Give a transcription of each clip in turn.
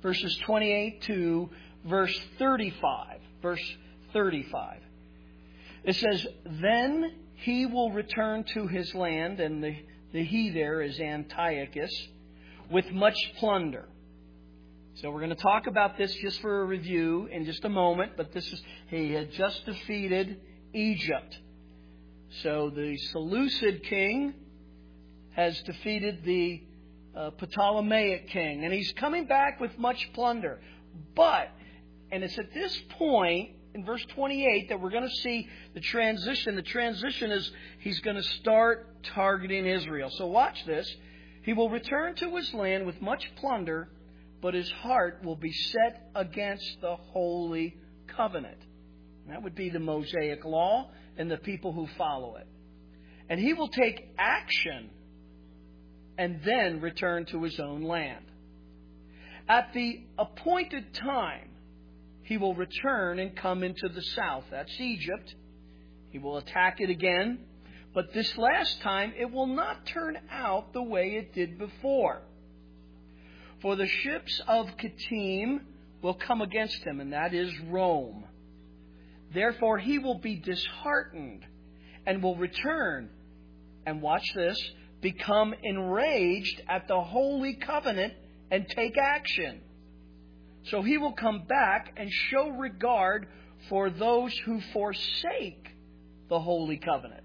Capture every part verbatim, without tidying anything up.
verses twenty-eight to verse thirty-five. Verse thirty-five. It says, "Then he will return to his land," and the, the he there is Antiochus, "with much plunder." So we're going to talk about this just for a review in just a moment, but this is, he had just defeated Egypt. So the Seleucid king has defeated the uh, Ptolemaic king, and he's coming back with much plunder. But, and it's at this point in verse twenty-eight that we're going to see the transition. The transition is he's going to start targeting Israel. So watch this. "He will return to his land with much plunder, but his heart will be set against the Holy Covenant." And that would be the Mosaic Law and the people who follow it. "And he will take action and then return to his own land. At the appointed time, he will return and come into the south." That's Egypt. He will attack it again. But this last time, it will not turn out the way it did before. "For the ships of Kittim will come against him," and that is Rome. "Therefore he will be disheartened and will return," and watch this, "become enraged at the Holy Covenant and take action. So he will come back and show regard for those who forsake the Holy Covenant.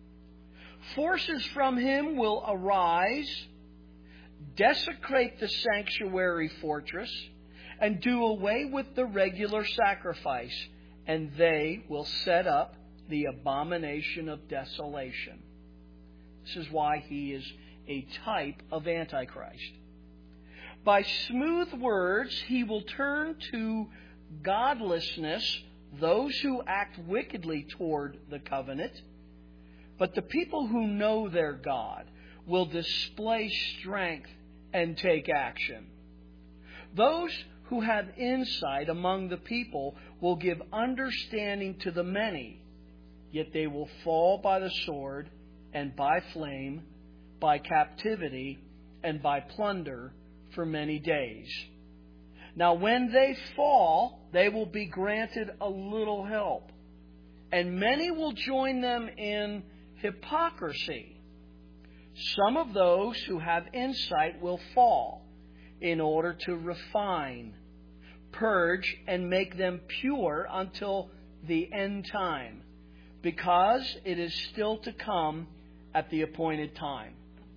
Forces from him will arise, desecrate the sanctuary fortress, and do away with the regular sacrifice, and they will set up the abomination of desolation." This is why he is a type of Antichrist. "By smooth words he will turn to godlessness those who act wickedly toward the covenant, but the people who know their God will display strength and take action. Those who have insight among the people will give understanding to the many, yet they will fall by the sword and by flame, by captivity and by plunder for many days. Now when they fall, they will be granted a little help, and many will join them in hypocrisy. Some of those who have insight will fall in order to refine, purge, and make them pure until the end time, because it is still to come at the appointed time."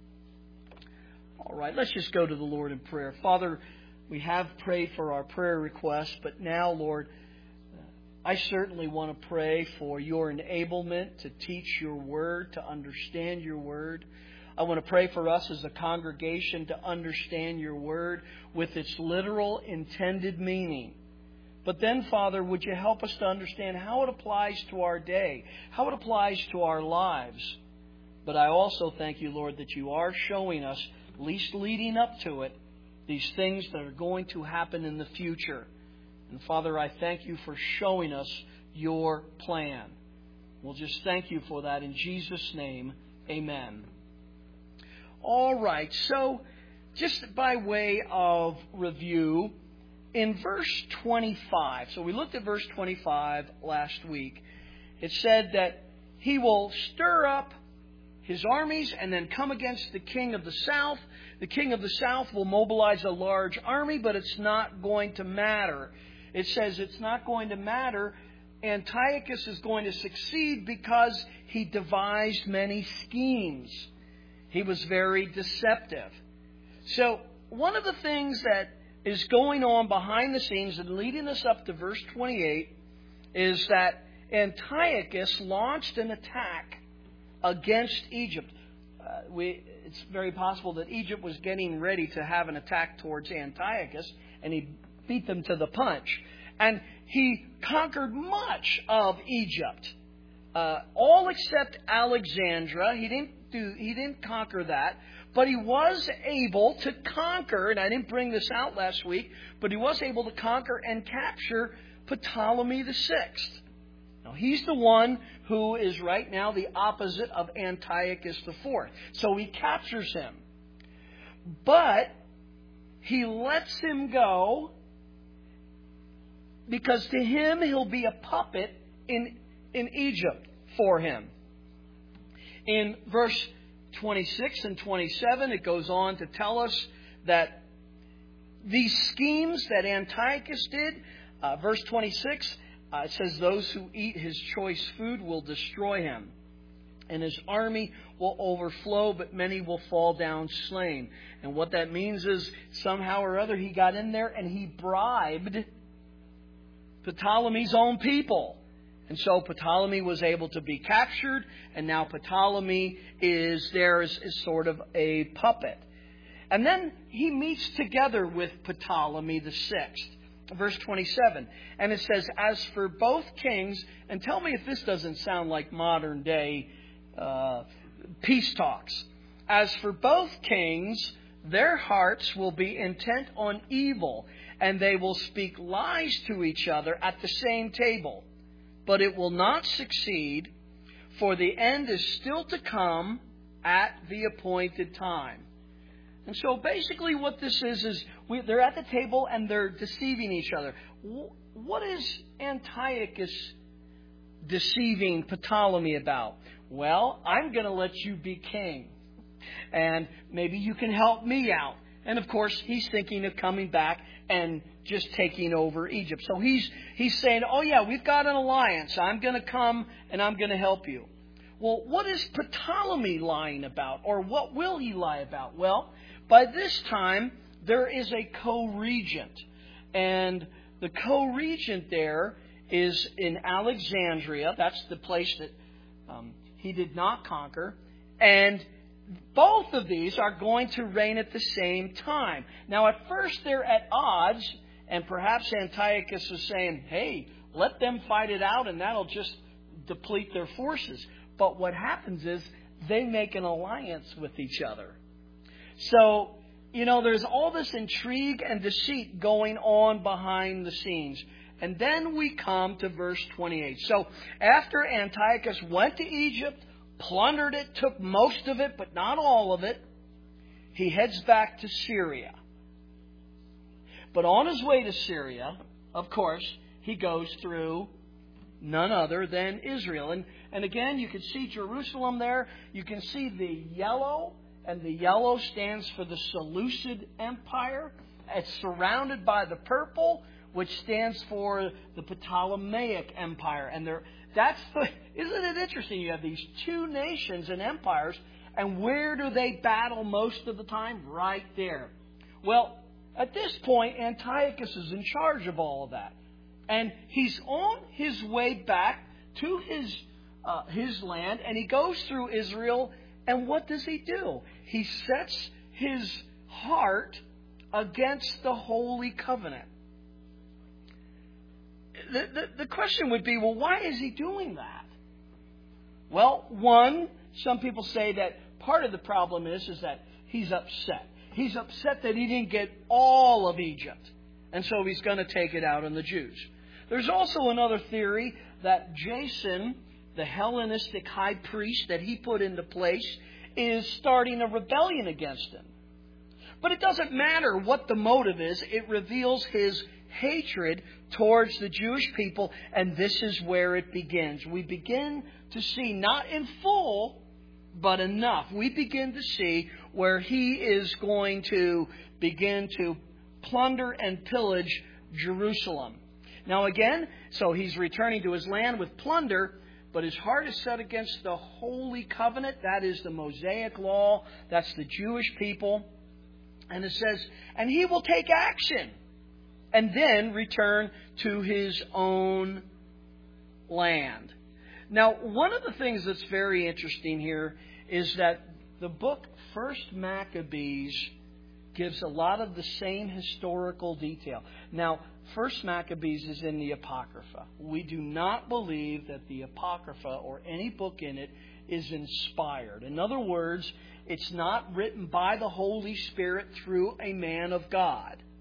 All right, let's just go to the Lord in prayer. Father, we have prayed for our prayer requests, but now, Lord, I certainly want to pray for your enablement to teach your word, to understand your word. I want to pray for us as a congregation to understand your word with its literal intended meaning. But then, Father, would you help us to understand how it applies to our day, how it applies to our lives. But I also thank you, Lord, that you are showing us, at least leading up to it, these things that are going to happen in the future. And Father, I thank you for showing us your plan. We'll just thank you for that in Jesus' name. Amen. All right, so just by way of review, in verse twenty-five, so we looked at verse twenty-five last week, it said that he will stir up his armies and then come against the king of the south. The king of the south will mobilize a large army, but it's not going to matter. It says it's not going to matter. Antiochus is going to succeed because he devised many schemes. He was very deceptive. So one of the things that is going on behind the scenes and leading us up to verse twenty-eight is that Antiochus launched an attack against Egypt. Uh, we, it's very possible that Egypt was getting ready to have an attack towards Antiochus, and he beat them to the punch. And he conquered much of Egypt, uh, all except Alexandria. He didn't do. He didn't conquer that, but he was able to conquer. And I didn't bring this out last week, but he was able to conquer and capture Ptolemy the Sixth. Now he's the one who is right now the opposite of Antiochus the Fourth. So he captures him, but he lets him go because to him he'll be a puppet in, in Egypt for him. In verse twenty-six and twenty-seven, it goes on to tell us that these schemes that Antiochus did, uh, verse twenty-six, uh, it says, those who eat his choice food will destroy him, and his army will overflow, but many will fall down slain. And what that means is somehow or other he got in there and he bribed Ptolemy's own people. And so Ptolemy was able to be captured, and now Ptolemy is there as, as sort of a puppet. And then he meets together with Ptolemy the sixth. Verse twenty-seven. And it says, as for both kings, and tell me if this doesn't sound like modern day uh, peace talks. As for both kings, their hearts will be intent on evil, and they will speak lies to each other at the same table. But it will not succeed, for the end is still to come at the appointed time. And so basically what this is, is we, they're at the table and they're deceiving each other. What is Antiochus deceiving Ptolemy about? Well, I'm going to let you be king. And maybe you can help me out. And of course, he's thinking of coming back and just taking over Egypt. So he's he's saying, oh yeah, we've got an alliance. I'm going to come and I'm going to help you. Well, what is Ptolemy lying about? Or what will he lie about? Well, by this time, there is a co-regent. And the co-regent there is in Alexandria. That's the place that um, he did not conquer. And both of these are going to reign at the same time. Now, at first, they're at odds. And perhaps Antiochus is saying, hey, let them fight it out and that'll just deplete their forces. But what happens is they make an alliance with each other. So, you know, there's all this intrigue and deceit going on behind the scenes. And then we come to verse twenty-eight. So, after Antiochus went to Egypt, plundered it, took most of it, but not all of it, he heads back to Syria. But on his way to Syria, of course, he goes through none other than Israel. And, and again, you can see Jerusalem there. You can see the yellow, and the yellow stands for the Seleucid Empire. It's surrounded by the purple, which stands for the Ptolemaic Empire. And there, that's the, isn't it interesting? You have these two nations and empires, and where do they battle most of the time? Right there. Well, at this point, Antiochus is in charge of all of that. And he's on his way back to his uh, his land, and he goes through Israel, and what does he do? He sets his heart against the Holy Covenant. The, the, the question would be, well, why is he doing that? Well, one, some people say that part of the problem is, is that he's upset. He's upset that he didn't get all of Egypt. And so he's going to take it out on the Jews. There's also another theory that Jason, the Hellenistic high priest that he put into place, is starting a rebellion against him. But it doesn't matter what the motive is. It reveals his hatred towards the Jewish people. And this is where it begins. We begin to see, not in full, but enough. We begin to see where he is going to begin to plunder and pillage Jerusalem. Now again, so he's returning to his land with plunder, but his heart is set against the Holy Covenant. That is the Mosaic Law. That's the Jewish people. And it says, and he will take action and then return to his own land. Now, one of the things that's very interesting here is that the book First Maccabees gives a lot of the same historical detail. Now, First Maccabees is in the Apocrypha. We do not believe that the Apocrypha or any book in it is inspired. In other words, it's not written by the Holy Spirit through a man of God.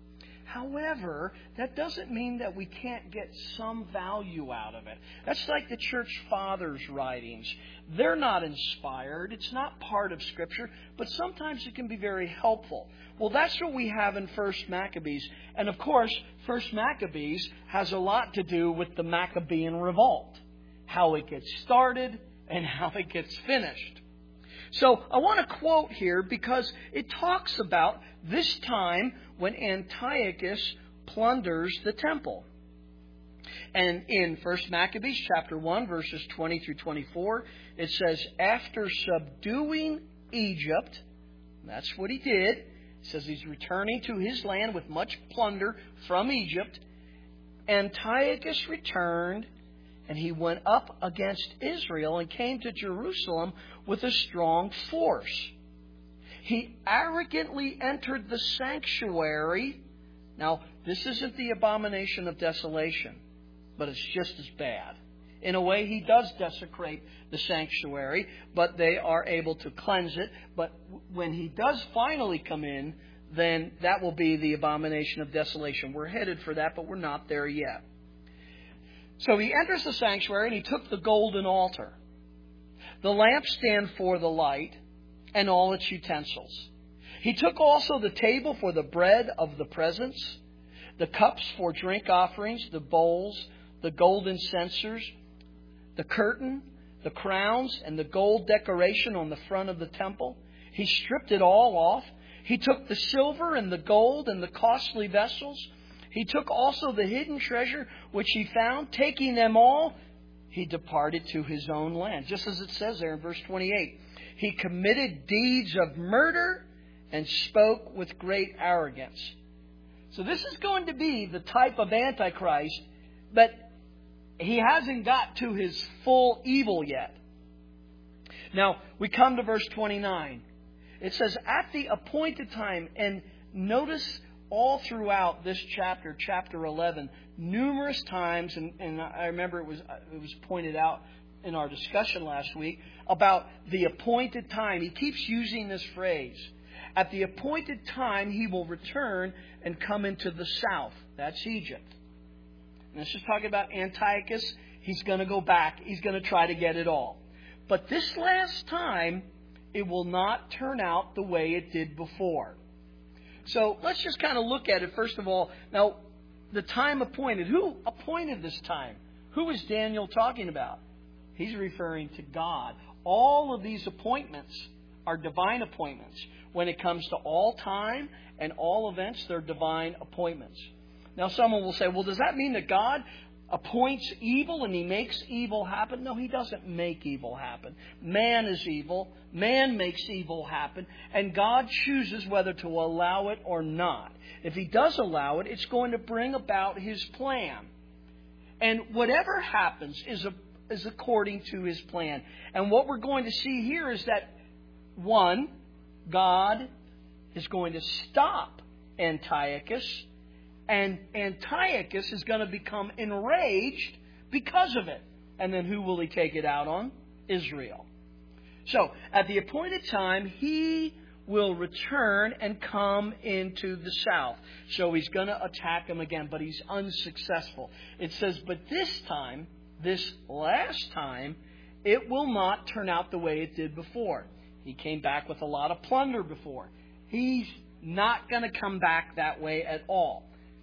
However, that doesn't mean that we can't get some value out of it. That's like the church fathers' writings. They're not inspired. It's not part of Scripture, but sometimes it can be very helpful. Well, that's what we have in First Maccabees. And of course, First Maccabees has a lot to do with the Maccabean revolt, how it gets started and how it gets finished. So I want to quote here because it talks about this time when Antiochus plunders the temple. And in First Maccabees chapter one, verses twenty through twenty-four, it says, after subduing Egypt, that's what he did. It says he's returning to his land with much plunder from Egypt. Antiochus returned, and he went up against Israel and came to Jerusalem with a strong force. He arrogantly entered the sanctuary. Now, this isn't the abomination of desolation, but it's just as bad. In a way, he does desecrate the sanctuary, but they are able to cleanse it. But when he does finally come in, then that will be the abomination of desolation. We're headed for that, but we're not there yet. So he enters the sanctuary, and he took the golden altar, the lampstand for the light, and all its utensils. He took also the table for the bread of the presence, the cups for drink offerings, the bowls, the golden censers, the curtain, the crowns, and the gold decoration on the front of the temple. He stripped it all off. He took the silver and the gold and the costly vessels. He took also the hidden treasure which he found. Taking them all, he departed to his own land. Just as it says there in verse twenty-eight. He committed deeds of murder and spoke with great arrogance. So this is going to be the type of Antichrist, but he hasn't got to his full evil yet. Now, we come to verse twenty-nine. It says, at the appointed time, and notice all throughout this chapter, chapter eleven, numerous times, and, and I remember it was it was pointed out in our discussion last week about the appointed time. He keeps using this phrase. At the appointed time, he will return and come into the south. That's Egypt. And this is talking about Antiochus. He's going to go back. He's going to try to get it all. But this last time, it will not turn out the way it did before. So let's just kind of look at it first of all. Now, the time appointed. Who appointed this time? Who is Daniel talking about? He's referring to God. All of these appointments are divine appointments. When it comes to all time and all events, they're divine appointments. Now, someone will say, well, does that mean that God appoints evil and He makes evil happen? No, He doesn't make evil happen. Man is evil. Man makes evil happen. And God chooses whether to allow it or not. If He does allow it, it's going to bring about His plan. And whatever happens is a, is according to His plan. And what we're going to see here is that, one, God is going to stop Antiochus. And Antiochus is going to become enraged because of it. And then who will he take it out on? Israel. So, at the appointed time, he will return and come into the south. So he's going to attack him again, but he's unsuccessful. It says, but this time, this last time, it will not turn out the way it did before. He came back with a lot of plunder before. He's not going to come back that way at all.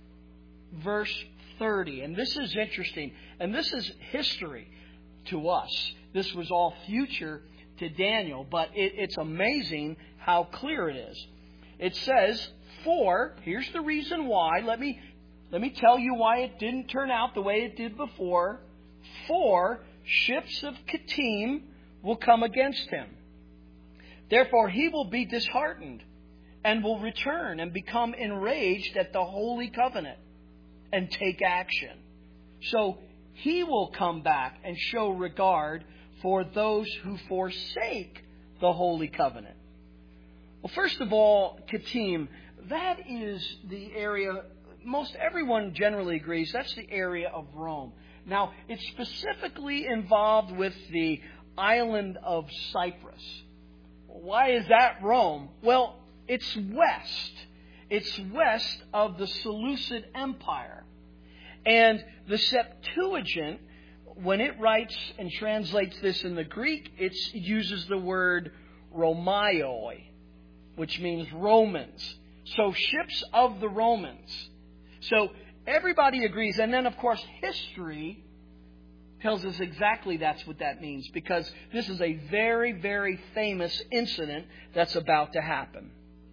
Verse thirty, and this is interesting, and this is history to us. This was all future to Daniel, but it, it's amazing how clear it is. It says, for, here's the reason why, let me, let me tell you why it didn't turn out the way it did before. For ships of Kittim will come against him. Therefore he will be disheartened and will return and become enraged at the holy covenant and take action. So he will come back and show regard for those who forsake the holy covenant. Well, first of all, Kittim, that is the area, most everyone generally agrees, that's the area of Rome. Now, it's specifically involved with the island of Cyprus. Why is that Rome? Well, it's west. It's west of the Seleucid Empire. And the Septuagint, when it writes and translates this in the Greek, it's, it uses the word Romaioi, which means Romans. So ships of the Romans. So everybody agrees. And then, of course, history tells us exactly that's what that means, because this is a very, very famous incident that's about to happen.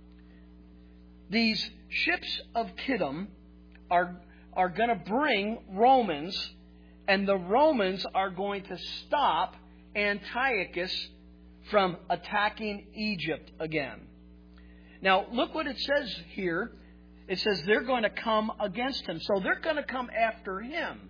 These ships of Kittim are, are going to bring Romans, and the Romans are going to stop Antiochus from attacking Egypt again. Now, look what it says here. It says they're going to come against him. So they're going to come after him.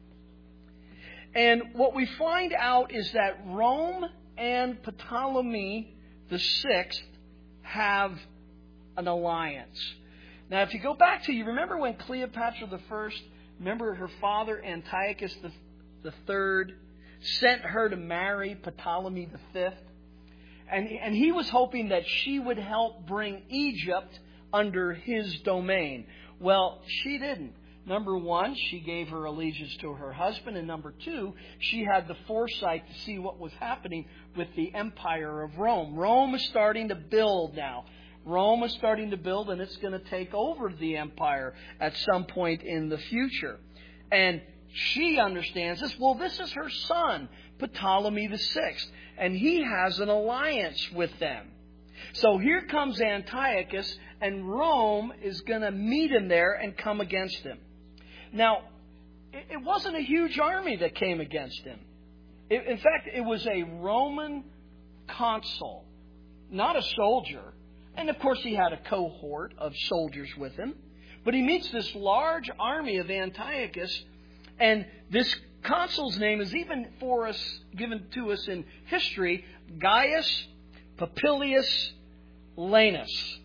And what we find out is that Rome and Ptolemy the sixth have an alliance. Now, if you go back to, you remember when Cleopatra the first, remember her father Antiochus the, the third, sent her to marry Ptolemy the fifth? And, and he was hoping that she would help bring Egypt under his domain. Well, she didn't. Number one, she gave her allegiance to her husband. And number two, she had the foresight to see what was happening with the empire of Rome. Rome is starting to build now. Rome is starting to build, and it's going to take over the empire at some point in the future. And she understands this. Well, this is her son, Ptolemy the sixth, and he has an alliance with them. So here comes Antiochus, and Rome is going to meet him there and come against him. Now, it wasn't a huge army that came against him. In fact, it was a Roman consul, not a soldier. And of course, he had a cohort of soldiers with him. But he meets this large army of Antiochus, and this consul's name is even for us, given to us in history, Gaius Popilius Laenas.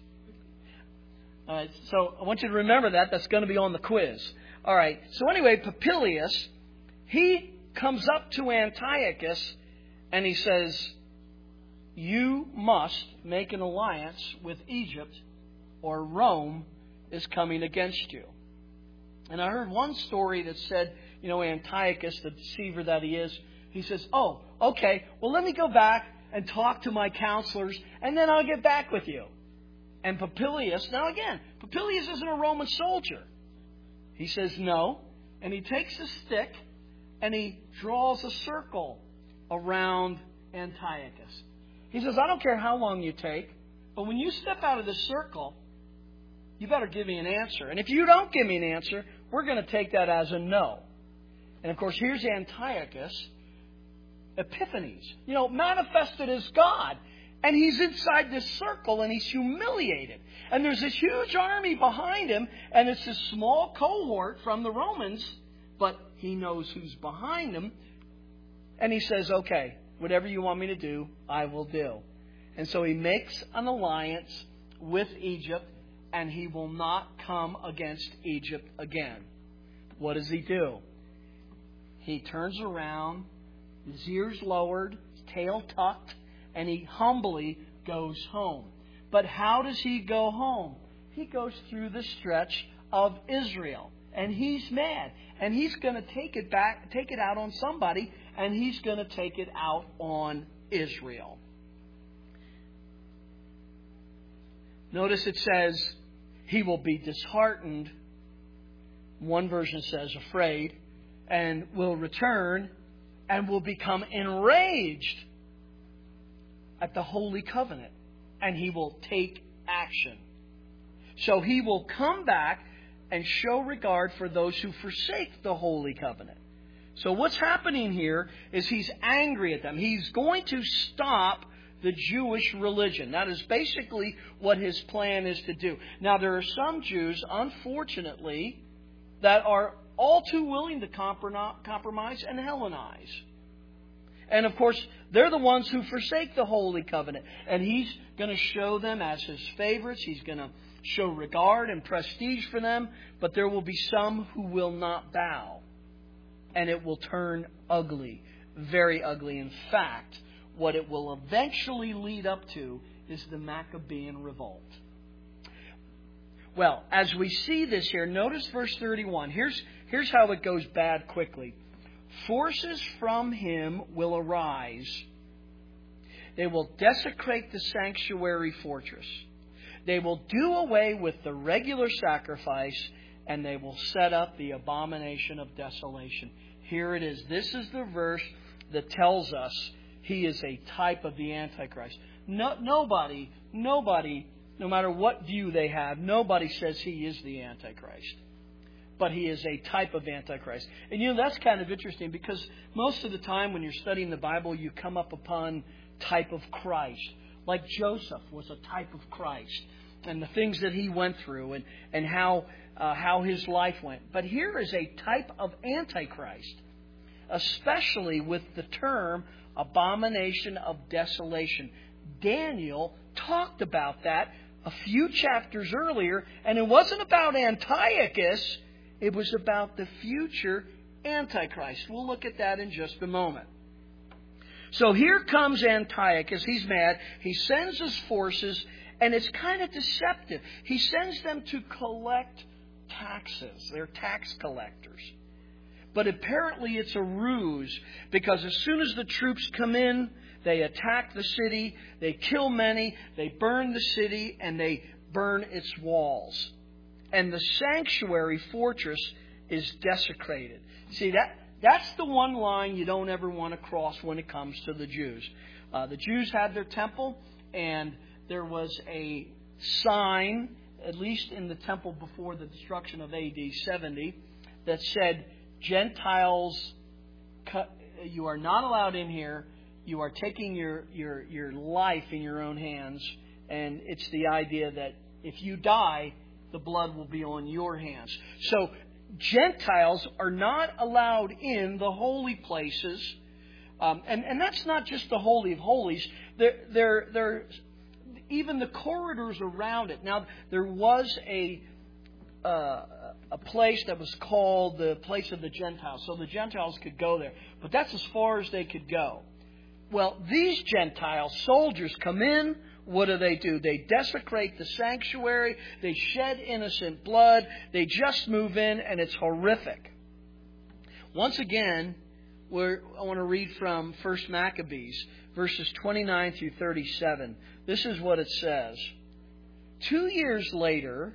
Uh, so I want you to remember that. That's going to be on the quiz. All right. So anyway, Popilius, he comes up to Antiochus and he says, you must make an alliance with Egypt or Rome is coming against you. And I heard one story that said, you know, Antiochus, the deceiver that he is, he says, oh, okay, well, let me go back and talk to my counselors, and then I'll get back with you. And Popilius, now again, Popilius isn't a Roman soldier. He says no, and he takes a stick and he draws a circle around Antiochus. He says, I don't care how long you take, but when you step out of the circle, you better give me an answer. And if you don't give me an answer, we're going to take that as a no. And of course, here's Antiochus, Epiphanes, you know, manifested as God. And he's inside this circle and he's humiliated. And there's this huge army behind him, and it's a small cohort from the Romans, but he knows who's behind him. And he says, okay, whatever you want me to do, I will do. And so he makes an alliance with Egypt, and he will not come against Egypt again. What does he do? He turns around, his ears lowered, his tail tucked, and he humbly goes home. But how does he go home? He goes through the stretch of Israel. And he's mad. And he's going to take it back, take it out on somebody, and he's going to take it out on Israel. Notice it says he will be disheartened. One version says afraid, and will return and will become enraged at the Holy Covenant, and he will take action. So he will come back and show regard for those who forsake the Holy Covenant. So what's happening here is he's angry at them. He's going to stop the Jewish religion. That is basically what his plan is to do. Now, there are some Jews, unfortunately, that are all too willing to compromise and Hellenize. And of course, they're the ones who forsake the Holy Covenant. And he's going to show them as his favorites. He's going to show regard and prestige for them. But there will be some who will not bow. And it will turn ugly. Very ugly. In fact, what it will eventually lead up to is the Maccabean revolt. Well, as we see this here, notice verse thirty-one. Here's, here's how it goes bad quickly. Forces from him will arise. They will desecrate the sanctuary fortress. They will do away with the regular sacrifice, and they will set up the abomination of desolation. Here it is. This is the verse that tells us he is a type of the Antichrist. No, nobody, nobody, no matter what view they have, nobody says he is the Antichrist. But he is a type of Antichrist. And you know, that's kind of interesting because most of the time when you're studying the Bible, you come up upon type of Christ. Like Joseph was a type of Christ. And the things that he went through and, and how, uh, how his life went. But here is a type of Antichrist. Especially with the term abomination of desolation. Daniel talked about that a few chapters earlier, and it wasn't about Antiochus, it was about the future Antichrist. We'll look at that in just a moment. So here comes Antiochus. He's mad. He sends his forces, and it's kind of deceptive. He sends them to collect taxes. They're tax collectors. But apparently it's a ruse, because as soon as the troops come in, they attack the city, they kill many, they burn the city, and they burn its walls. And the sanctuary fortress is desecrated. See, that that's the one line you don't ever want to cross when it comes to the Jews. Uh, the Jews had their temple, and there was a sign, at least in the temple before the destruction of A D seventy, that said, Gentiles, you are not allowed in here. You are taking your, your, your life in your own hands. And it's the idea that if you die, the blood will be on your hands. So Gentiles are not allowed in the holy places. Um, and, and that's not just the Holy of Holies. They're, they're, they're, even the corridors around it. Now, there was a... Uh, a place that was called the place of the Gentiles. So the Gentiles could go there. But that's as far as they could go. Well, these Gentile soldiers come in. What do they do? They desecrate the sanctuary. They shed innocent blood. They just move in, and it's horrific. Once again, we're, I want to read from First Maccabees, verses twenty-nine through thirty-seven. This is what it says. Two years later,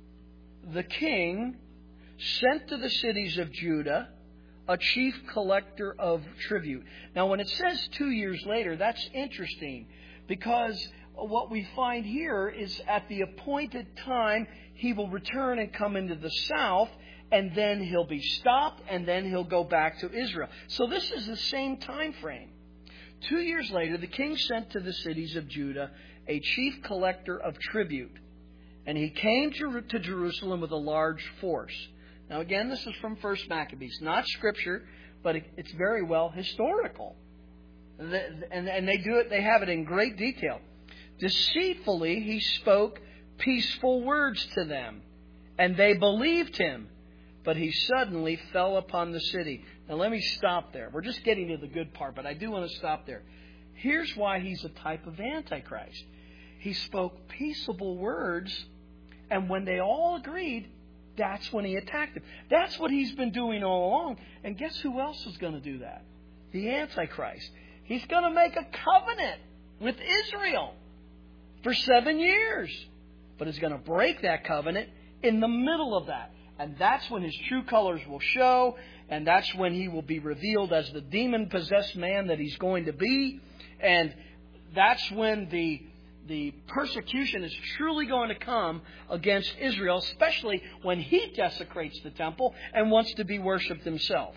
the king sent to the cities of Judah a chief collector of tribute. Now, when it says two years later, that's interesting because what we find here is at the appointed time, he will return and come into the south, and then he'll be stopped, and then he'll go back to Israel. So this is the same time frame. Two years later, the king sent to the cities of Judah a chief collector of tribute. And he came to, to Jerusalem with a large force. Now again, this is from First Maccabees. Not Scripture, but it, it's very well historical. And, and they do it, they have it in great detail. Deceitfully he spoke peaceful words to them, and they believed him. But he suddenly fell upon the city. Now let me stop there. We're just getting to the good part, but I do want to stop there. Here's why he's a type of Antichrist. He spoke peaceable words, and when they all agreed, that's when he attacked them. That's what he's been doing all along. And guess who else is going to do that? The Antichrist. He's going to make a covenant with Israel for seven years. But he's going to break that covenant in the middle of that. And that's when his true colors will show, and that's when he will be revealed as the demon-possessed man that he's going to be. And that's when the The persecution is truly going to come against Israel, especially when he desecrates the temple and wants to be worshipped himself.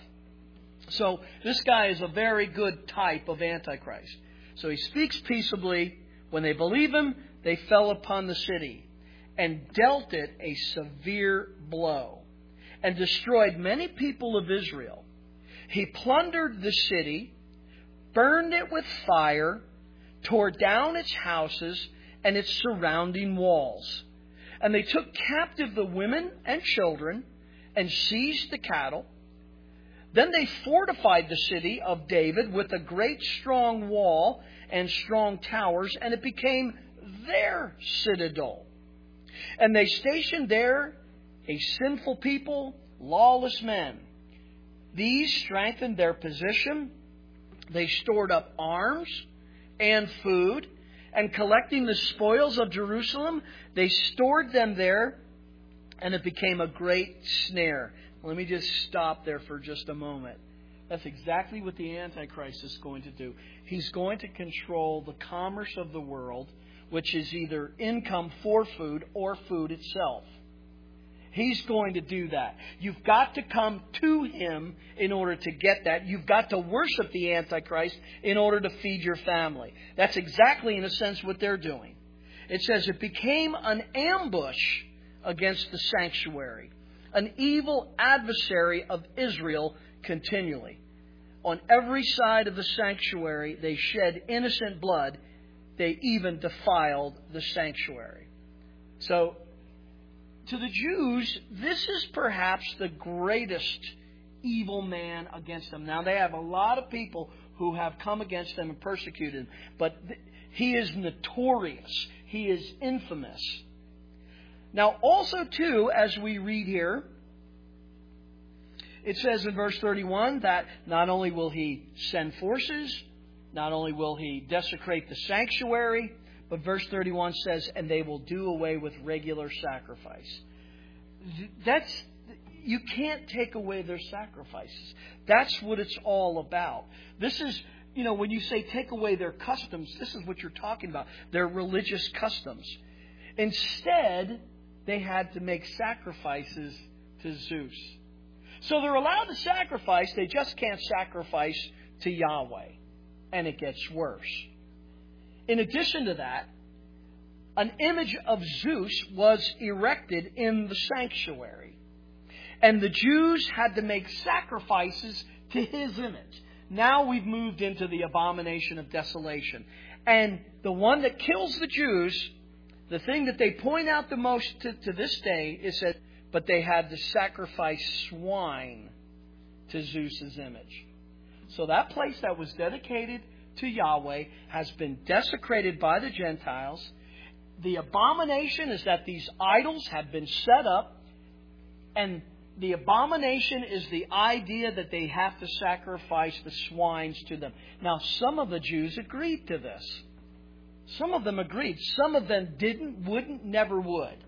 So this guy is a very good type of Antichrist. So he speaks peaceably. When they believe him, they fell upon the city and dealt it a severe blow and destroyed many people of Israel. He plundered the city, burned it with fire, tore down its houses and its surrounding walls. And they took captive the women and children and seized the cattle. Then they fortified the city of David with a great strong wall and strong towers, and it became their citadel. And they stationed there a sinful people, lawless men. These strengthened their position. They stored up arms and food, and collecting the spoils of Jerusalem, they stored them there, and it became a great snare. Let me just stop there for just a moment. That's exactly what the Antichrist is going to do. He's going to control the commerce of the world, which is either income for food or food itself. He's going to do that. You've got to come to Him in order to get that. You've got to worship the Antichrist in order to feed your family. That's exactly, in a sense, what they're doing. It says it became an ambush against the sanctuary, an evil adversary of Israel continually. On every side of the sanctuary, they shed innocent blood. They even defiled the sanctuary. So, to the Jews, this is perhaps the greatest evil man against them. Now, they have a lot of people who have come against them and persecuted him, but th- he is notorious. He is infamous. Now, also, too, as we read here, it says in verse thirty-one that not only will he send forces, not only will he desecrate the sanctuary, but verse thirty-one says, and they will do away with regular sacrifice. That's, you can't take away their sacrifices. That's what it's all about. This is, you know, when you say take away their customs, this is what you're talking about. Their religious customs. Instead, they had to make sacrifices to Zeus. So they're allowed to sacrifice, they just can't sacrifice to Yahweh. And it gets worse. In addition to that, an image of Zeus was erected in the sanctuary. And the Jews had to make sacrifices to his image. Now we've moved into the abomination of desolation. And the one that kills the Jews, the thing that they point out the most to, to this day is that, but they had to sacrifice swine to Zeus's image. So that place that was dedicated to Yahweh has been desecrated by the Gentiles. The abomination is that these idols have been set up, and the abomination is the idea that they have to sacrifice the swines to them. Now, some of the Jews agreed to this. Some of them agreed. Some of them didn't, wouldn't, never would.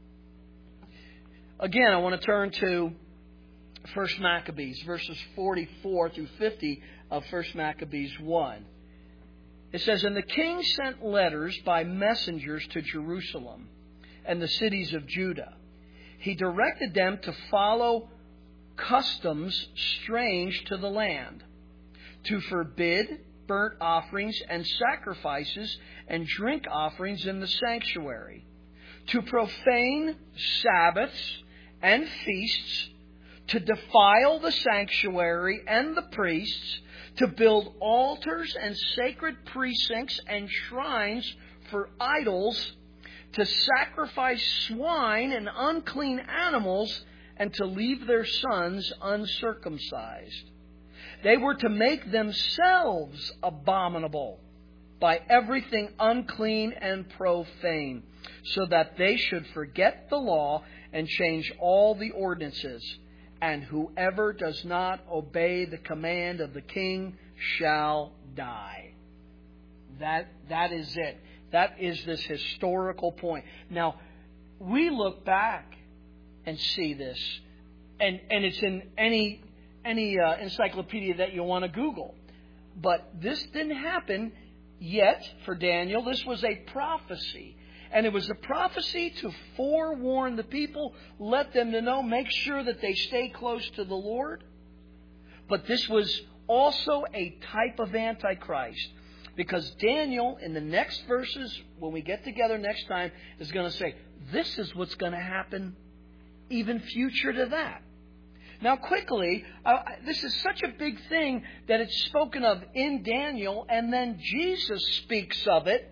Again, I want to turn to First Maccabees, verses forty-four through fifty of First Maccabees one. It says, and the king sent letters by messengers to Jerusalem and the cities of Judah. He directed them to follow customs strange to the land, to forbid burnt offerings and sacrifices and drink offerings in the sanctuary, to profane Sabbaths and feasts, to defile the sanctuary and the priests, to build altars and sacred precincts and shrines for idols, to sacrifice swine and unclean animals, and to leave their sons uncircumcised. They were to make themselves abominable by everything unclean and profane, so that they should forget the law and change all the ordinances. And whoever does not obey the command of the king shall die. That, that is it. That is this historical point. Now, we look back and see this, and, and it's in any, any uh, encyclopedia that you want to Google. But this didn't happen yet for Daniel. This was a prophecy. And it was a prophecy to forewarn the people, let them to know, make sure that they stay close to the Lord. But this was also a type of Antichrist. Because Daniel, in the next verses, when we get together next time, is going to say, this is what's going to happen even future to that. Now quickly, uh, this is such a big thing that it's spoken of in Daniel, and then Jesus speaks of it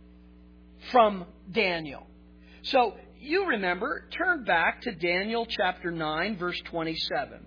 from Daniel. So, you remember, turn back to Daniel chapter nine, verse twenty-seven.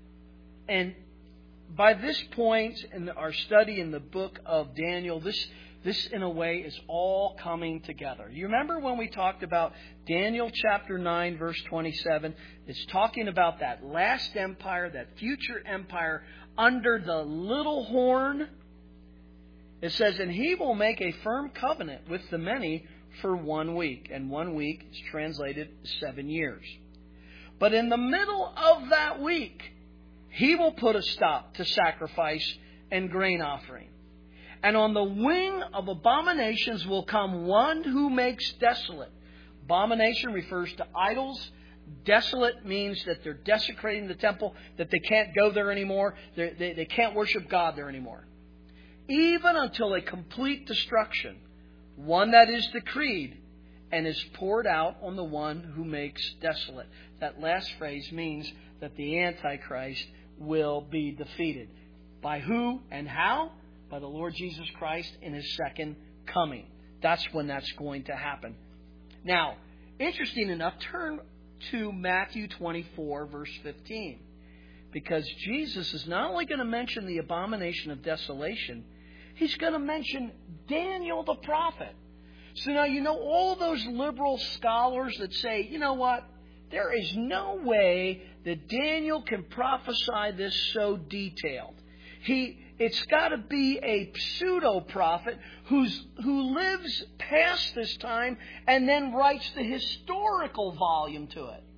And by this point in our study in the book of Daniel, this This, in a way, is all coming together. You remember when we talked about Daniel chapter nine, verse twenty-seven? It's talking about that last empire, that future empire under the little horn. It says, and he will make a firm covenant with the many for one week. And one week is translated seven years. But in the middle of that week, he will put a stop to sacrifice and grain offering. And on the wing of abominations will come one who makes desolate. Abomination refers to idols. Desolate means that they're desecrating the temple, that they can't go there anymore. They, they, they can't worship God there anymore. Even until a complete destruction, one that is decreed and is poured out on the one who makes desolate. That last phrase means that the Antichrist will be defeated. By who and how? By the Lord Jesus Christ in His second coming. That's when that's going to happen. Now, interesting enough, turn to Matthew twenty-four, verse fifteen. Because Jesus is not only going to mention the abomination of desolation, He's going to mention Daniel the prophet. So now, you know, all of those liberal scholars that say, you know what? There is no way that Daniel can prophesy this so detailed. He, it's got to be a pseudo-prophet who's, who lives past this time and then writes the historical volume to it.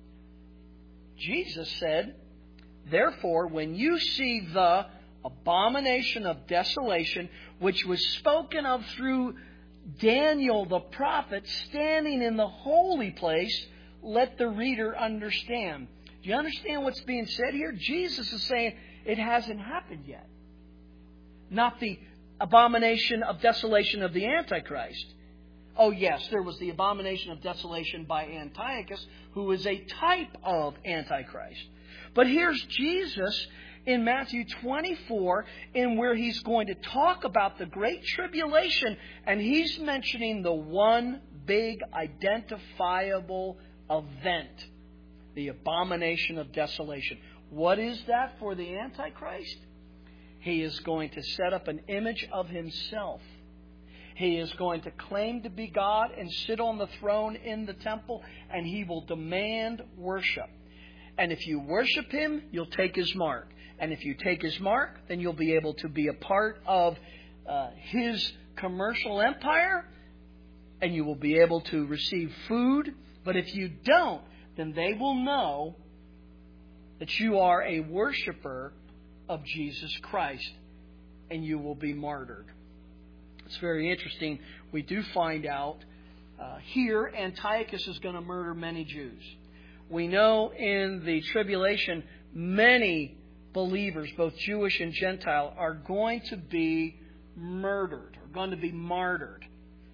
Jesus said, therefore, when you see the abomination of desolation, which was spoken of through Daniel the prophet standing in the holy place, let the reader understand. Do you understand what's being said here? Jesus is saying it hasn't happened yet. Not the abomination of desolation of the Antichrist. Oh yes, there was the abomination of desolation by Antiochus, who is a type of Antichrist. But here's Jesus in Matthew twenty-four, in where He's going to talk about the Great Tribulation, and He's mentioning the one big identifiable event, the abomination of desolation. What is that for the Antichrist? He is going to set up an image of himself. He is going to claim to be God and sit on the throne in the temple, and he will demand worship. And if you worship him, you'll take his mark. And if you take his mark, then you'll be able to be a part of uh, his commercial empire, and you will be able to receive food. But if you don't, then they will know that you are a worshiper of Jesus Christ, and you will be martyred. It's very interesting. We do find out uh, here Antiochus is going to murder many Jews. We know in the tribulation many believers, both Jewish and Gentile, are going to be murdered, are going to be martyred.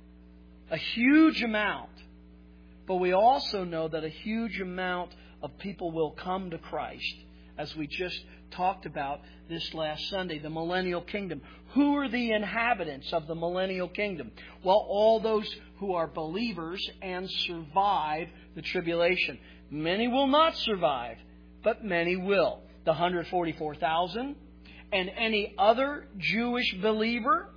A huge amount. But we also know that a huge amount of people will come to Christ, as we just talked about this last Sunday, the millennial kingdom. Who are the inhabitants of the millennial kingdom? Well, all those who are believers and survive the tribulation. Many will not survive, but many will. The one hundred forty-four thousand and any other Jewish believer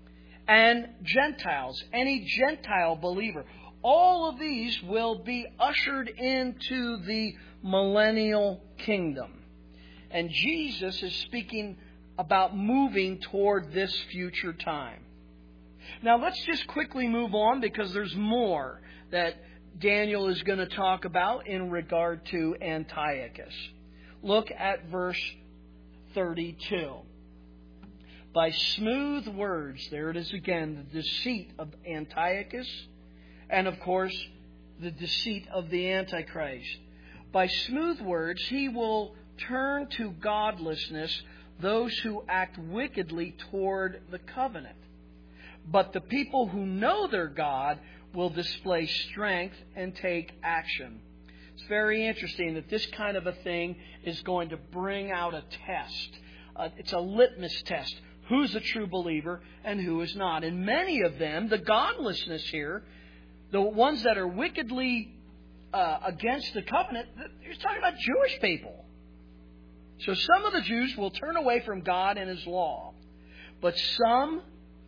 and Gentiles, any Gentile believer. All of these will be ushered into the millennial kingdom. And Jesus is speaking about moving toward this future time. Now let's just quickly move on, because there's more that Daniel is going to talk about in regard to Antiochus. Look at verse thirty-two. By smooth words, there it is again, the deceit of Antiochus, and of course, the deceit of the Antichrist. By smooth words, he will turn to godlessness those who act wickedly toward the covenant. But the people who know their God will display strength and take action. It's very interesting that this kind of a thing is going to bring out a test. Uh, it's a litmus test. Who's a true believer and who is not? And many of them, the godlessness here, the ones that are wickedly uh, against the covenant, he's talking about Jewish people. So some of the Jews will turn away from God and His law. But some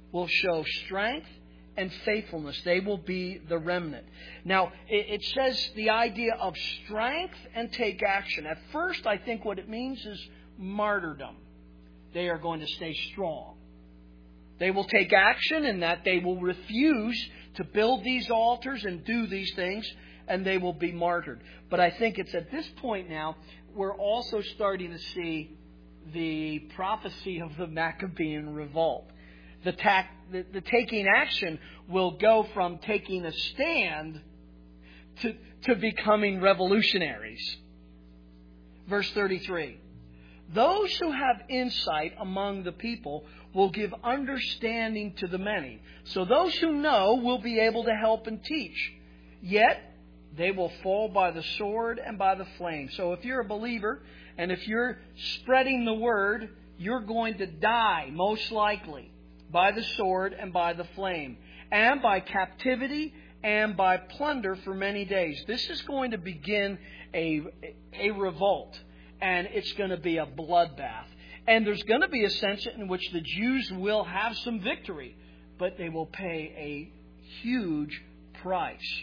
will show strength and faithfulness. They will be the remnant. Now, it says the idea of strength and take action. At first, I think what it means is martyrdom. They are going to stay strong. They will take action in that they will refuse to build these altars and do these things, and they will be martyred. But I think it's at this point now, we're also starting to see the prophecy of the Maccabean revolt. The, ta- the, the taking action will go from taking a stand to, to becoming revolutionaries. Verse thirty-three. Those who have insight among the people will give understanding to the many. So those who know will be able to help and teach. Yet they will fall by the sword and by the flame. So if you're a believer and if you're spreading the word, you're going to die, most likely, by the sword and by the flame, and by captivity and by plunder for many days. This is going to begin a, a revolt, and it's going to be a bloodbath. And there's going to be a sense in which the Jews will have some victory, but they will pay a huge price.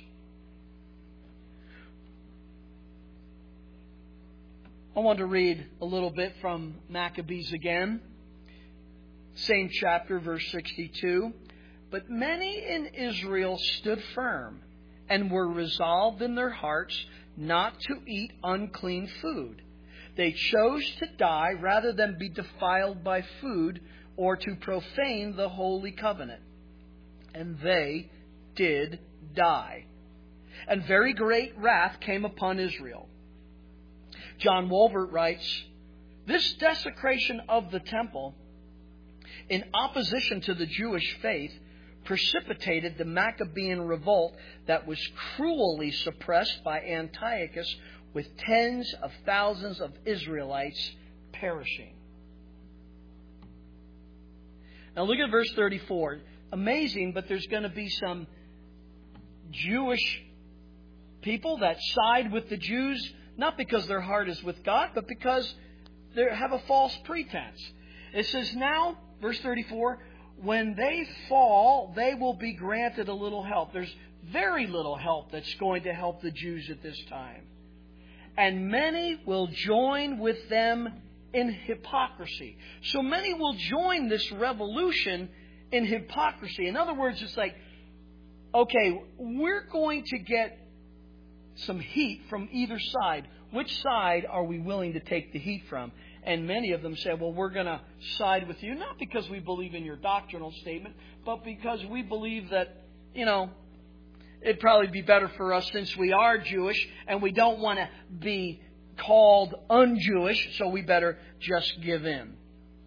I want to read a little bit from Maccabees again. Same chapter, verse sixty-two. But many in Israel stood firm and were resolved in their hearts not to eat unclean food. They chose to die rather than be defiled by food or to profane the holy covenant. And they did die. And very great wrath came upon Israel. John Walbert writes, this desecration of the temple in opposition to the Jewish faith precipitated the Maccabean revolt that was cruelly suppressed by Antiochus, with tens of thousands of Israelites perishing. Now look at verse thirty-four. Amazing, but there's going to be some Jewish people that side with the Jews, not because their heart is with God, but because they have a false pretense. It says now, verse thirty-four, when they fall, they will be granted a little help. There's very little help that's going to help the Jews at this time. And many will join with them in hypocrisy. So many will join this revolution in hypocrisy. In other words, it's like, okay, we're going to get some heat from either side. Which side are we willing to take the heat from? And many of them say, well, we're going to side with you, not because we believe in your doctrinal statement, but because we believe that, you know, it'd probably be better for us since we are Jewish and we don't want to be called un-Jewish, so we better just give in.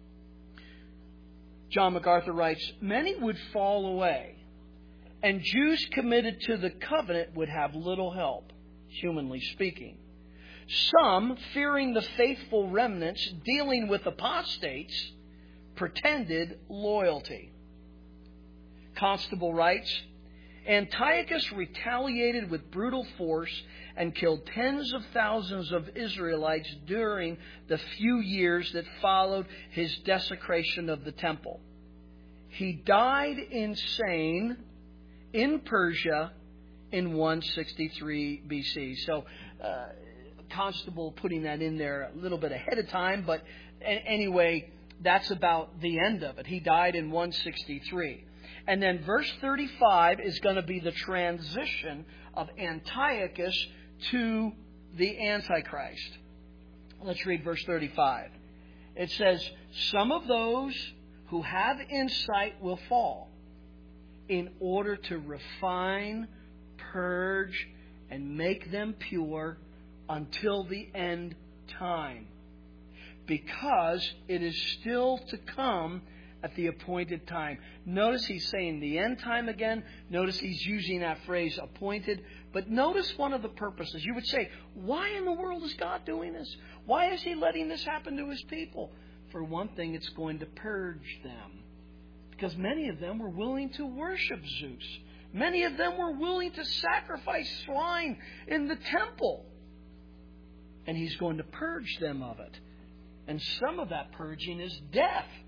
John MacArthur writes, many would fall away, and Jews committed to the covenant would have little help, humanly speaking. Some, fearing the faithful remnants dealing with apostates, pretended loyalty. Constable writes, Antiochus retaliated with brutal force and killed tens of thousands of Israelites during the few years that followed his desecration of the temple. He died insane in Persia in one sixty-three B C. So, uh, Constable putting that in there a little bit ahead of time, but anyway, that's about the end of it. He died in one sixty-three. And then verse thirty-five is going to be the transition of Antiochus to the Antichrist. Let's read verse thirty-five. It says, some of those who have insight will fall in order to refine, purge, and make them pure until the end time, because it is still to come at the appointed time. Notice he's saying the end time again. Notice he's using that phrase appointed. But notice one of the purposes. You would say, why in the world is God doing this? Why is he letting this happen to his people? For one thing, it's going to purge them. Because many of them were willing to worship Zeus. Many of them were willing to sacrifice swine in the temple. And he's going to purge them of it. And some of that purging is death.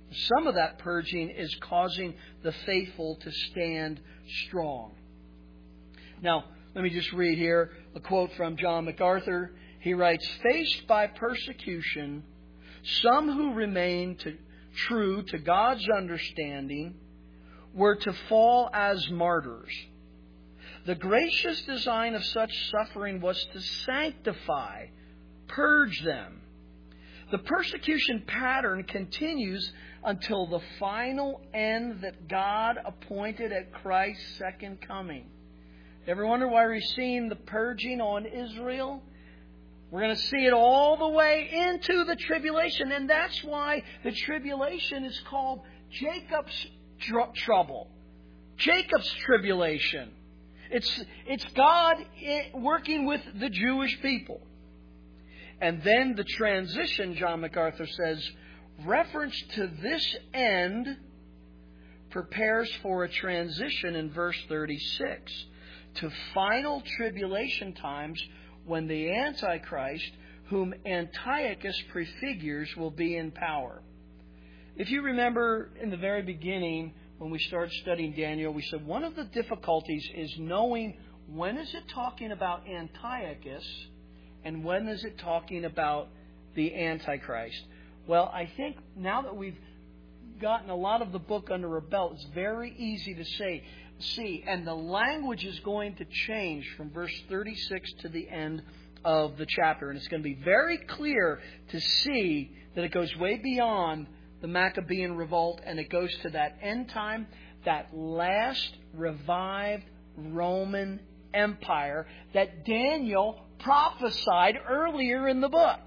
Some of that purging is causing the faithful to stand strong. Now, let me just read here a quote from John MacArthur. He writes, "Faced by persecution, some who remained to, true to God's understanding were to fall as martyrs. The gracious design of such suffering was to sanctify, purge them. The persecution pattern continues until the final end that God appointed at Christ's second coming." Ever wonder why we're seeing the purging on Israel? We're going to see it all the way into the tribulation. And that's why the tribulation is called Jacob's tr- trouble. Jacob's tribulation. It's, it's God working with the Jewish people. And then the transition, John MacArthur says, reference to this end prepares for a transition in verse thirty-six to final tribulation times when the Antichrist, whom Antiochus prefigures, will be in power. If you remember in the very beginning, when we started studying Daniel, we said one of the difficulties is knowing when is it talking about Antiochus and when is it talking about the Antichrist. Well, I think now that we've gotten a lot of the book under our belt, it's very easy to say, see, and the language is going to change from verse thirty-six to the end of the chapter. And it's going to be very clear to see that it goes way beyond the Maccabean revolt and it goes to that end time, that last revived Roman Empire that Daniel prophesied earlier in the book.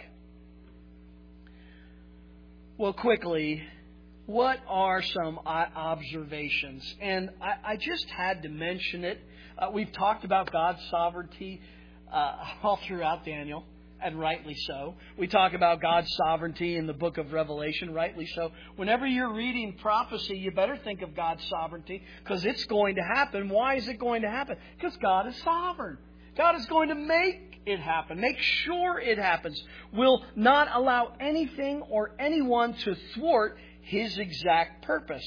Well, quickly, what are some observations? And I, I just had to mention it. Uh, we've talked about God's sovereignty uh, all throughout Daniel, and rightly so. We talk about God's sovereignty in the book of Revelation, rightly so. Whenever you're reading prophecy, you better think of God's sovereignty because it's going to happen. Why is it going to happen? Because God is sovereign. God is going to make it happen. Make sure it happens. Will not allow anything or anyone to thwart His exact purpose.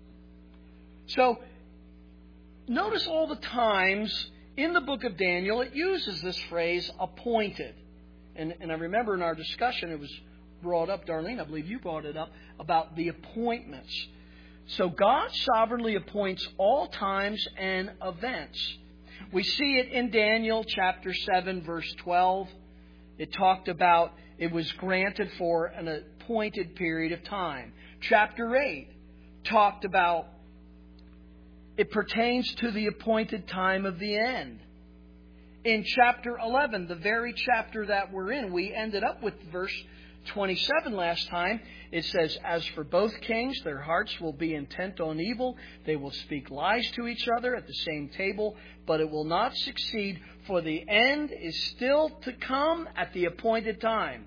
So, notice all the times in the book of Daniel it uses this phrase, appointed. And, and I remember in our discussion it was brought up, Darlene, I believe you brought it up, about the appointments. So God sovereignly appoints all times and events. We see it in Daniel chapter seven, verse twelve. It talked about it was granted for an appointed period of time. Chapter eight talked about it pertains to the appointed time of the end. In chapter eleven, the very chapter that we're in, we ended up with verse twenty-seven last time. It says, "As for both kings, their hearts will be intent on evil. They will speak lies to each other at the same table, but it will not succeed, for the end is still to come at the appointed time."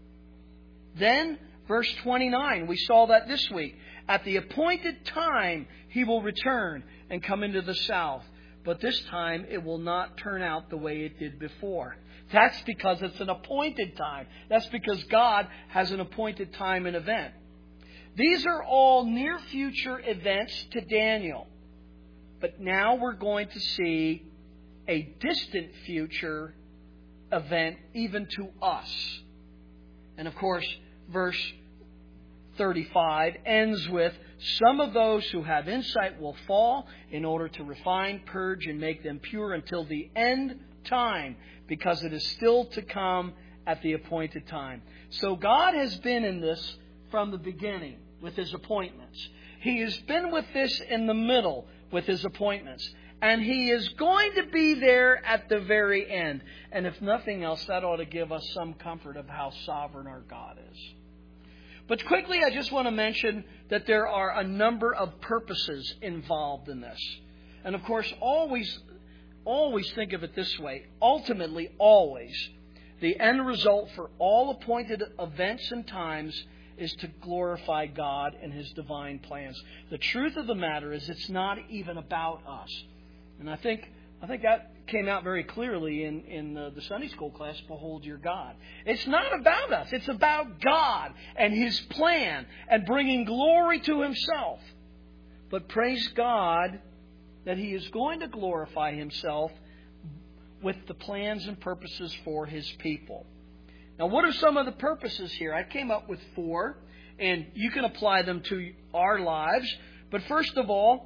Then, verse twenty-nine, we saw that this week. "At the appointed time, He will return and come into the south. But this time, it will not turn out the way it did before." That's because it's an appointed time. That's because God has an appointed time and event. These are all near future events to Daniel. But now we're going to see a distant future event even to us. And of course, verse thirty-five ends with, "Some of those who have insight will fall in order to refine, purge, and make them pure until the end time, because it is still to come at the appointed time." So God has been in this from the beginning with His appointments. He has been with this in the middle with His appointments. And He is going to be there at the very end. And if nothing else, that ought to give us some comfort of how sovereign our God is. But quickly, I just want to mention that there are a number of purposes involved in this. And of course, always, always think of it this way. Ultimately, always, the end result for all appointed events and times is to glorify God and His divine plans. The truth of the matter is it's not even about us. And I think I think that came out very clearly in, in the, the Sunday school class, Behold Your God. It's not about us. It's about God and His plan and bringing glory to Himself. But praise God that He is going to glorify Himself with the plans and purposes for His people. Now, what are some of the purposes here? I came up with four, and you can apply them to our lives. But first of all,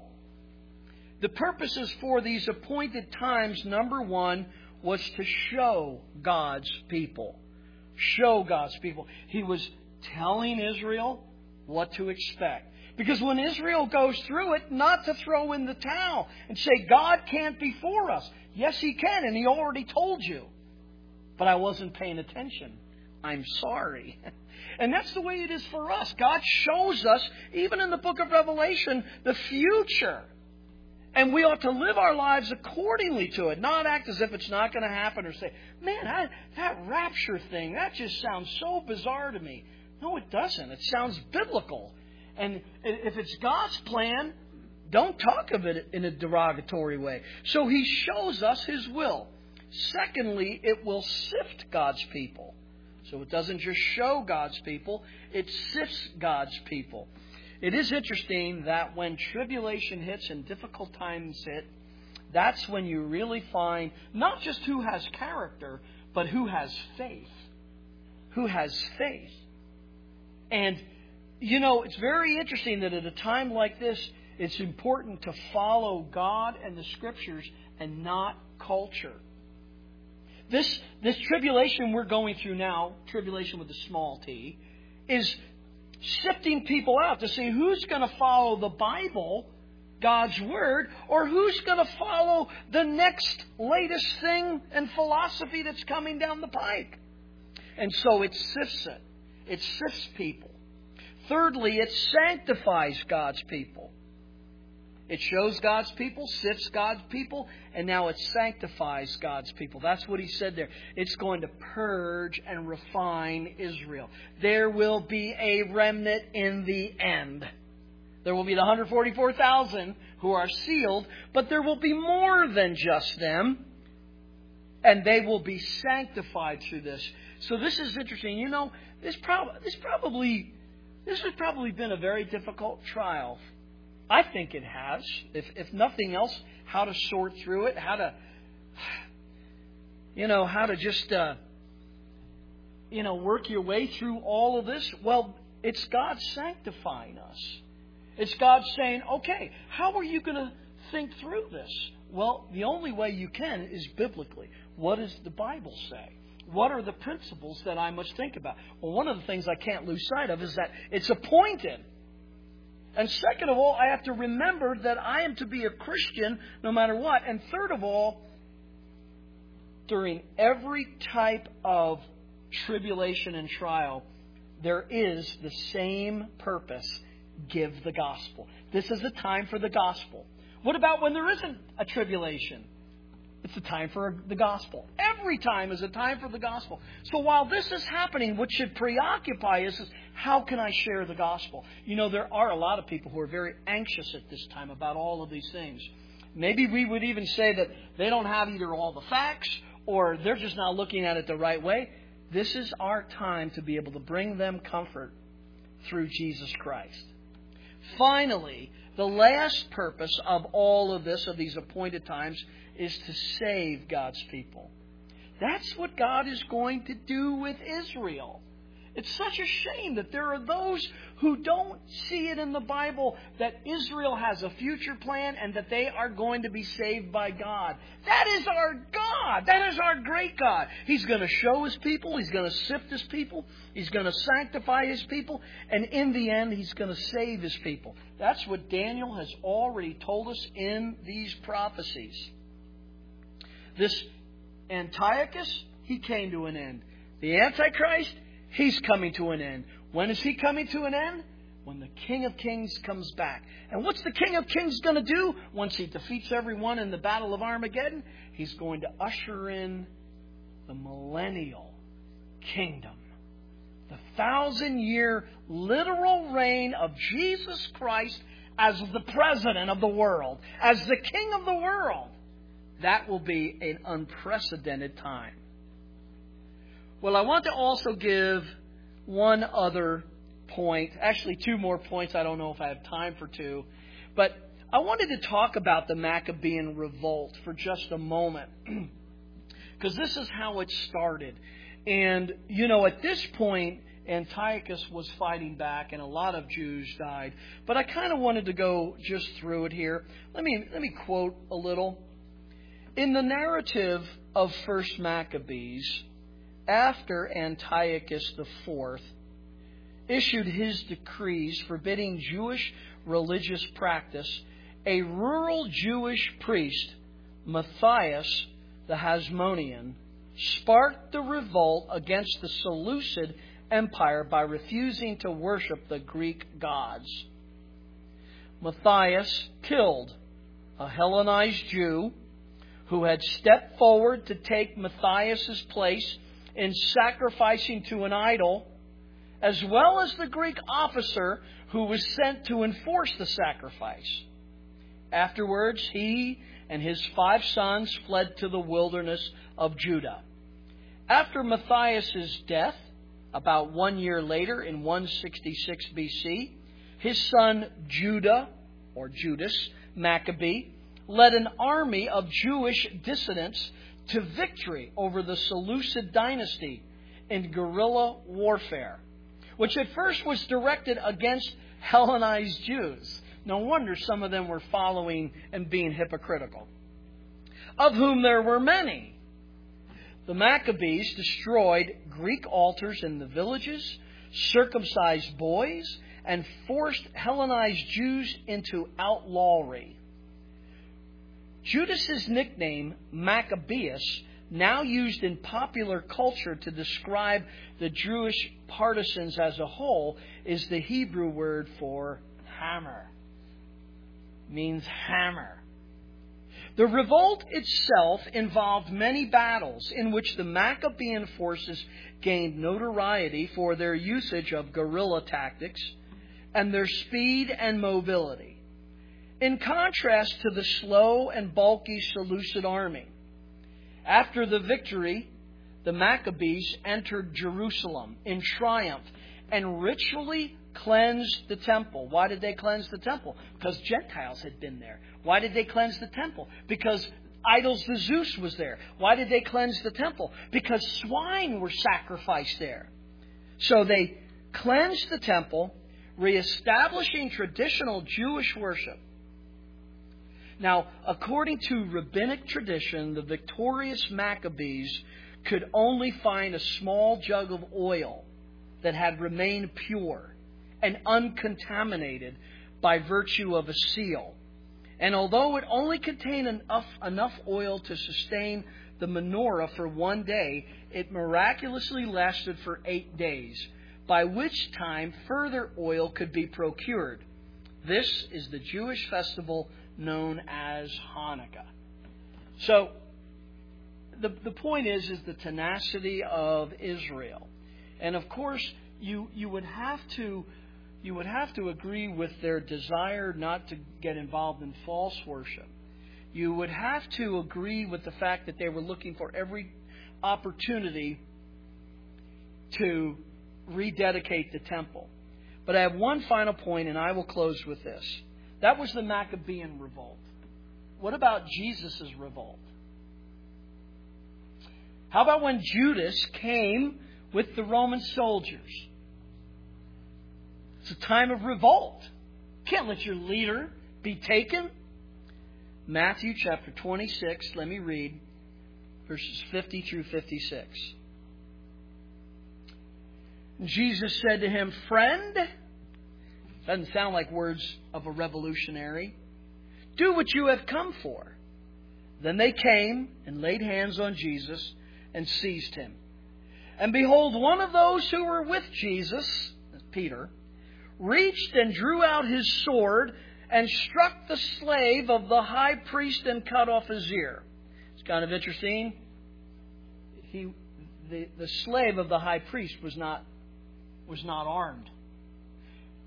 the purposes for these appointed times, number one, was to show God's people. Show God's people. He was telling Israel what to expect. Because when Israel goes through it, not to throw in the towel and say, God can't be for us. Yes, He can, and He already told you. But I wasn't paying attention. I'm sorry. And that's the way it is for us. God shows us, even in the book of Revelation, the future. And we ought to live our lives accordingly to it, not act as if it's not going to happen or say, man, I, that rapture thing, that just sounds so bizarre to me. No, it doesn't. It sounds biblical. And if it's God's plan, don't talk of it in a derogatory way. So He shows us His will. Secondly, it will sift God's people. So it doesn't just show God's people, it sifts God's people. It is interesting that when tribulation hits and difficult times hit, that's when you really find not just who has character, but who has faith. Who has faith. And, you know, it's very interesting that at a time like this, it's important to follow God and the Scriptures and not culture. This, this tribulation we're going through now, tribulation with a small t, is sifting people out to see who's going to follow the Bible, God's Word, or who's going to follow the next latest thing and philosophy that's coming down the pike. And so it sifts it. It sifts people. Thirdly, it sanctifies God's people. It shows God's people, sifts God's people, and now it sanctifies God's people. That's what He said there. It's going to purge and refine Israel. There will be a remnant in the end. There will be the one hundred forty-four thousand who are sealed, but there will be more than just them. And they will be sanctified through this. So this is interesting. You know, this, prob- this probably this has probably been a very difficult trial. I think it has. If if nothing else, how to sort through it, how to, you know, how to just, uh, you know, work your way through all of this. Well, it's God sanctifying us. It's God saying, okay, how are you going to think through this? Well, the only way you can is biblically. What does the Bible say? What are the principles that I must think about? Well, one of the things I can't lose sight of is that it's appointed. And second of all, I have to remember that I am to be a Christian no matter what. And third of all, during every type of tribulation and trial, there is the same purpose. Give the gospel. This is a time for the gospel. What about when there isn't a tribulation? It's a time for the gospel. Every time is a time for the gospel. So while this is happening, what should preoccupy us is, how can I share the gospel? You know, there are a lot of people who are very anxious at this time about all of these things. Maybe we would even say that they don't have either all the facts or they're just not looking at it the right way. This is our time to be able to bring them comfort through Jesus Christ. Finally, the last purpose of all of this, of these appointed times, is to save God's people. That's what God is going to do with Israel. It's such a shame that there are those who don't see it in the Bible that Israel has a future plan and that they are going to be saved by God. That is our God. That is our great God. He's going to show His people. He's going to sift His people. He's going to sanctify His people. And in the end, He's going to save His people. That's what Daniel has already told us in these prophecies. This Antiochus, he came to an end. The Antichrist, he's coming to an end. When is he coming to an end? When the King of Kings comes back. And what's the King of Kings going to do once he defeats everyone in the Battle of Armageddon? He's going to usher in the millennial kingdom. The thousand-year literal reign of Jesus Christ as the president of the world, as the King of the world. That will be an unprecedented time. Well, I want to also give one other point, actually two more points. I don't know if I have time for two, but I wanted to talk about the Maccabean revolt for just a moment, because this is how it started. And, you know, at this point, Antiochus was fighting back and a lot of Jews died. But I kind of wanted to go just through it here. Let me, let me quote a little. In the narrative of First Maccabees, after Antiochus the Fourth issued his decrees forbidding Jewish religious practice, a rural Jewish priest, Matthias the Hasmonean, sparked the revolt against the Seleucid Empire by refusing to worship the Greek gods. Matthias killed a Hellenized Jew who had stepped forward to take Matthias's place in sacrificing to an idol, as well as the Greek officer who was sent to enforce the sacrifice. Afterwards, he and his five sons fled to the wilderness of Judah. After Matthias's death, about one year later, in one sixty-six B C, his son Judah, or Judas Maccabee, led an army of Jewish dissidents to victory over the Seleucid dynasty in guerrilla warfare, which at first was directed against Hellenized Jews. No wonder some of them were following and being hypocritical, of whom there were many. The Maccabees destroyed Greek altars in the villages, circumcised boys, and forced Hellenized Jews into outlawry. Judas's nickname, Maccabeus, now used in popular culture to describe the Jewish partisans as a whole, is the Hebrew word for hammer. It means hammer. The revolt itself involved many battles in which the Maccabean forces gained notoriety for their usage of guerrilla tactics and their speed and mobility, in contrast to the slow and bulky Seleucid army. After the victory, the Maccabees entered Jerusalem in triumph and ritually cleansed the temple. Why did they cleanse the temple? Because Gentiles had been there. Why did they cleanse the temple? Because idols to Zeus was there. Why did they cleanse the temple? Because swine were sacrificed there. So they cleansed the temple, reestablishing traditional Jewish worship. Now, according to rabbinic tradition, the victorious Maccabees could only find a small jug of oil that had remained pure and uncontaminated by virtue of a seal. And although it only contained enough, enough oil to sustain the menorah for one day, it miraculously lasted for eight days, by which time further oil could be procured. This is the Jewish festival known as Hanukkah. So, the, the point is, is the tenacity of Israel. And of course, you, you would have to you would have to agree with their desire not to get involved in false worship. You would have to agree with the fact that they were looking for every opportunity to rededicate the temple. But I have one final point, and I will close with this. That was the Maccabean revolt. What about Jesus' revolt? How about when Judas came with the Roman soldiers? It's a time of revolt. Can't let your leader be taken. Matthew chapter twenty-six, let me read verses fifty through fifty-six. Jesus said to him, "Friend," doesn't sound like words of a revolutionary, "do what you have come for." Then they came and laid hands on Jesus and seized him. And behold, one of those who were with Jesus, Peter, reached and drew out his sword and struck the slave of the high priest and cut off his ear. It's kind of interesting. He, the, the slave of the high priest was not, was not armed.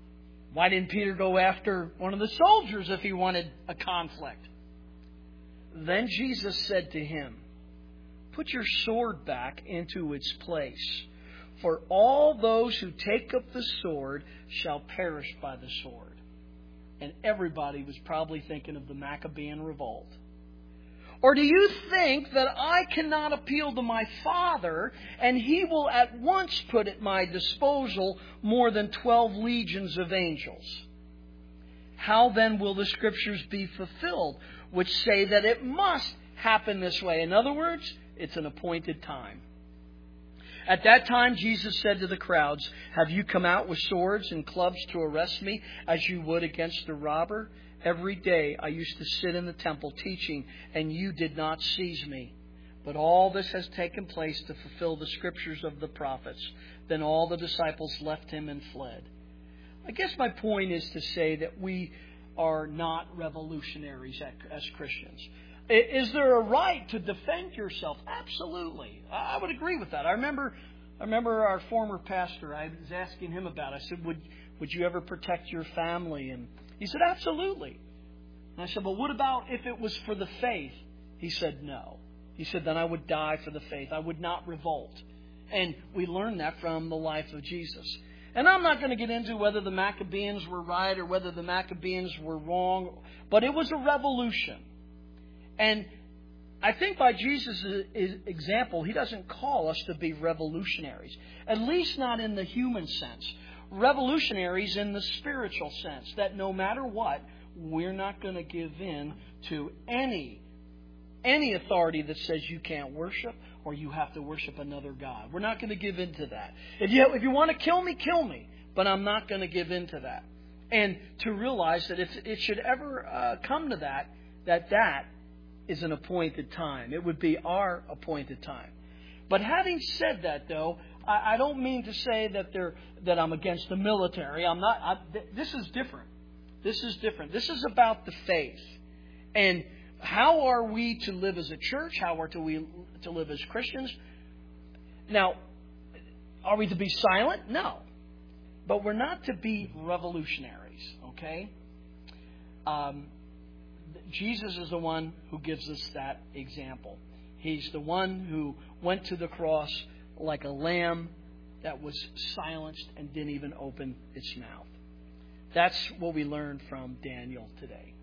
Why didn't Peter go after one of the soldiers if he wanted a conflict? Then Jesus said to him, "Put your sword back into its place, for all those who take up the sword shall perish by the sword." And everybody was probably thinking of the Maccabean revolt. "Or do you think that I cannot appeal to my Father, and He will at once put at my disposal more than twelve legions of angels? How then will the Scriptures be fulfilled, which say that it must happen this way?" In other words, it's an appointed time. At that time, Jesus said to the crowds, "Have you come out with swords and clubs to arrest me, as you would against a robber? Every day I used to sit in the temple teaching, and you did not seize me. But all this has taken place to fulfill the Scriptures of the prophets." Then all the disciples left him and fled. I guess my point is to say that we are not revolutionaries as Christians. Is there a right to defend yourself? Absolutely. I would agree with that. I remember I remember our former pastor, I was asking him about it. I said, would, would you ever protect your family? And he said, absolutely. And I said, well, what about if it was for the faith? He said, no. He said, then I would die for the faith. I would not revolt. And we learned that from the life of Jesus. And I'm not going to get into whether the Maccabees were right or whether the Maccabees were wrong, but it was a revolution. And I think by Jesus' example, He doesn't call us to be revolutionaries, at least not in the human sense. Revolutionaries in the spiritual sense, that no matter what, we're not going to give in to any, any authority that says you can't worship or you have to worship another God. We're not going to give in to that. If you, if you want to kill me, kill me, but I'm not going to give in to that. And to realize that if it should ever uh, come to that, that that is an appointed time. It would be our appointed time. But having said that, though, I, I don't mean to say that they're that I'm against the military. I'm not. I, th- this is different. This is different. This is about the faith. And how are we to live as a church? How are to we to live as Christians? Now, are we to be silent? No. But we're not to be revolutionaries, okay? Um, Jesus is the one who gives us that example. He's the one who went to the cross like a lamb that was silenced and didn't even open its mouth. That's what we learned from Daniel today.